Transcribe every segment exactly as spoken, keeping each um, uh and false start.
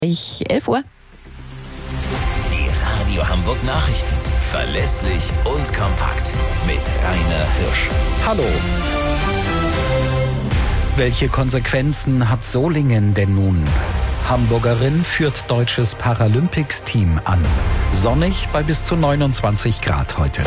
Ich elf Uhr. Die Radio Hamburg Nachrichten. Verlässlich und kompakt. Mit Rainer Hirsch. Hallo. Welche Konsequenzen hat Solingen denn nun? Hamburgerin führt deutsches Paralympics-Team an. Sonnig bei bis zu neunundzwanzig Grad heute.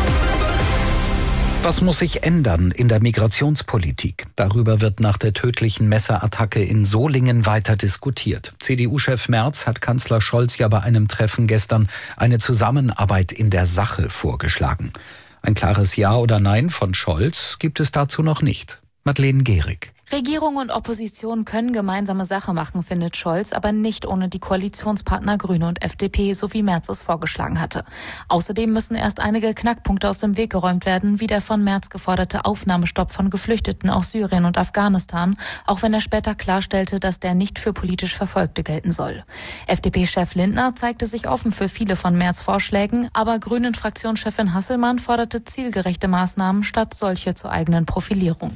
Was muss sich ändern in der Migrationspolitik? Darüber wird nach der tödlichen Messerattacke in Solingen weiter diskutiert. C D U-Chef Merz hat Kanzler Scholz ja bei einem Treffen gestern eine Zusammenarbeit in der Sache vorgeschlagen. Ein klares Ja oder Nein von Scholz gibt es dazu noch nicht. Madeleine Gehrig. Regierung und Opposition können gemeinsame Sache machen, findet Scholz, aber nicht ohne die Koalitionspartner Grüne und F D P, so wie Merz es vorgeschlagen hatte. Außerdem müssen erst einige Knackpunkte aus dem Weg geräumt werden, wie der von Merz geforderte Aufnahmestopp von Geflüchteten aus Syrien und Afghanistan, auch wenn er später klarstellte, dass der nicht für politisch Verfolgte gelten soll. F D P-Chef Lindner zeigte sich offen für viele von Merz' Vorschlägen, aber Grünen-Fraktionschefin Hasselmann forderte zielgerechte Maßnahmen statt solche zur eigenen Profilierung.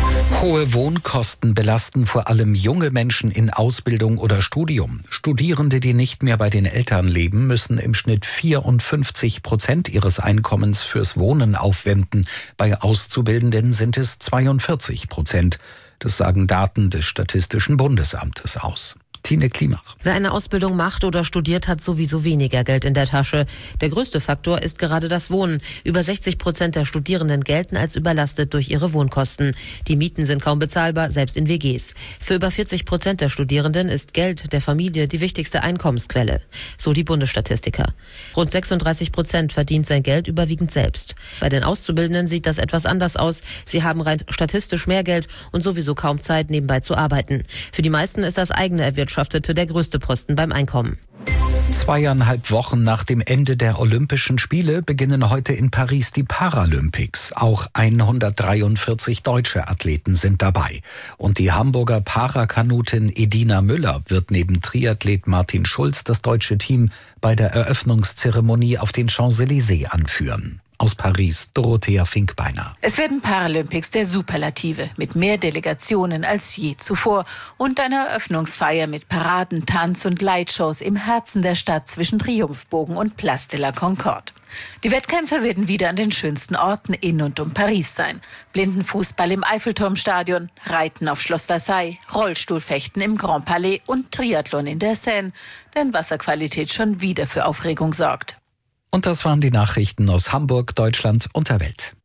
Hohe Wohnkosten belasten vor allem junge Menschen in Ausbildung oder Studium. Studierende, die nicht mehr bei den Eltern leben, müssen im Schnitt vierundfünfzig Prozent ihres Einkommens fürs Wohnen aufwenden. Bei Auszubildenden sind es zweiundvierzig Prozent. Das sagen Daten des Statistischen Bundesamtes aus. Tine Klimach. Wer eine Ausbildung macht oder studiert, hat sowieso weniger Geld in der Tasche. Der größte Faktor ist gerade das Wohnen. Über sechzig Prozent der Studierenden gelten als überlastet durch ihre Wohnkosten. Die Mieten sind kaum bezahlbar, selbst in W Gs. Für über vierzig Prozent der Studierenden ist Geld der Familie die wichtigste Einkommensquelle. So die Bundesstatistiker. Rund sechsunddreißig Prozent verdient sein Geld überwiegend selbst. Bei den Auszubildenden sieht das etwas anders aus. Sie haben rein statistisch mehr Geld und sowieso kaum Zeit, nebenbei zu arbeiten. Für die meisten ist das eigene Erwirtschaften der größte Posten beim Einkommen. Zweieinhalb Wochen nach dem Ende der Olympischen Spiele beginnen heute in Paris die Paralympics. Auch hundertdreiundvierzig deutsche Athleten sind dabei. Und die Hamburger Parakanutin Edina Müller wird neben Triathlet Martin Schulz das deutsche Team bei der Eröffnungszeremonie auf den Champs-Élysées anführen. Aus Paris, Dorothea Finkbeiner. Es werden Paralympics der Superlative mit mehr Delegationen als je zuvor und einer Eröffnungsfeier mit Paraden, Tanz und Lightshows im Herzen der Stadt zwischen Triumphbogen und Place de la Concorde. Die Wettkämpfe werden wieder an den schönsten Orten in und um Paris sein. Blindenfußball im Eiffelturmstadion, Reiten auf Schloss Versailles, Rollstuhlfechten im Grand Palais und Triathlon in der Seine, denn Wasserqualität schon wieder für Aufregung sorgt. Und das waren die Nachrichten aus Hamburg, Deutschland und der Welt.